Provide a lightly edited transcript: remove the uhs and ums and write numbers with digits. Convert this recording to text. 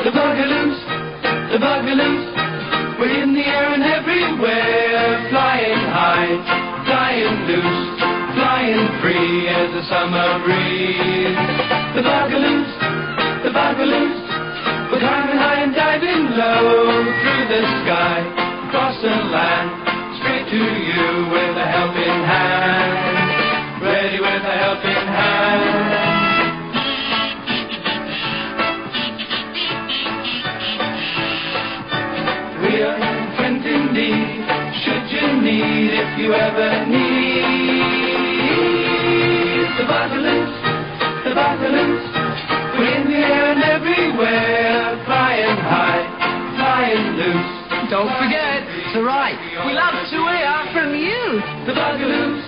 The Bugaloos, the Bugaloos, we're in the air and everywhere, flying high, flying loose, flying free as a summer breeze. The Bugaloos, the Bugaloos, we're climbing high and diving low, through the sky, across the land, straight to you with a helping hand, ready with a helping hand. We are friends indeed, should you need, if you ever need. The Bugaloos, the Bugaloos, we're in the air and everywhere, flying high, flying loose. Don't forget, to write. We love to hear from you. The Bugaloos,